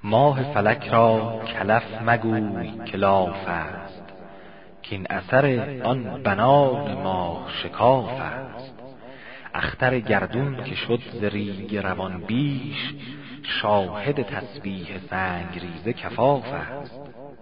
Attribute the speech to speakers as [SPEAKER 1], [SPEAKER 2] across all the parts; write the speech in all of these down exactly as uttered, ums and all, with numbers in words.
[SPEAKER 1] ماه فلک را کلف مگوی که لاف است، که این اثر آن بنان ماه شکاف است. اختر گردون که شد ز ریگ روان بیش، شاهد تسبیح سنگ ریزه کفاف است.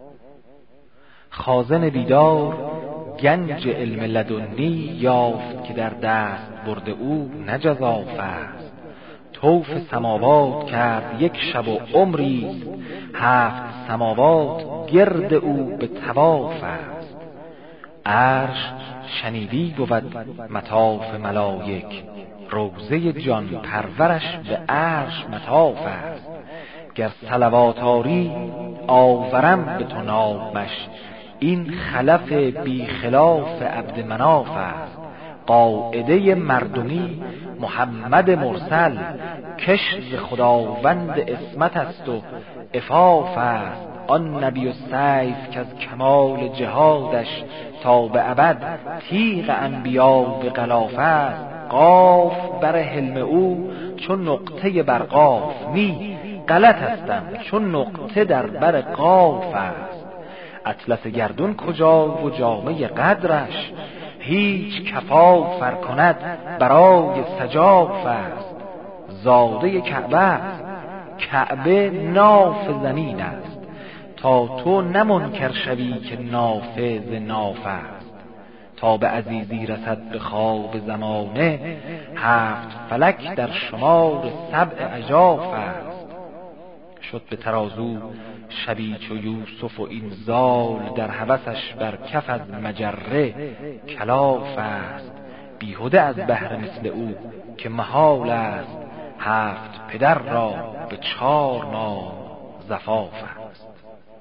[SPEAKER 1] خازن بیدار گنج علم لدنی یافت، که در دست برد او نه جزاف است. طوف سماوات کرد یک شب و عمری، هفت سماوات گرد او به طواف است. عرش شنیدی بود مطاف ملائک، روضه جان پرورش به عرش مطاف است. گر صلوات آری آورم به تو نامش، این خلف بی خلاف عبد مناف است. قاعده مردمی محمد مرسل، کش ز خداوند عصمت است و عفاف است. آن نبی السیف که از کمال جهادش تا به ابد تیغ انبیا به غلاف است. قاف بر حلم او چون نقطه بر قاف، نی غلط هستم چون نقطه در بر قاف است. اطلس گردون کجا و جامه قدرش، هیچ کفاف ار کند برای سجاف است. زاده کعبه است، کعبه ناف زمین است، تا تو نه منکر شوی که نافه ز ناف است. تا به عزیزی رسد به خواب زمانه، هفت فلک در شمار سبع عجاف است. شد به ترازو شبی چو یوسف و این زال، در هوسش بر کف از مجره کلاف است. بیهوده از بهر مثل او که محال است، هفت پدر را به چار نام زفاف است.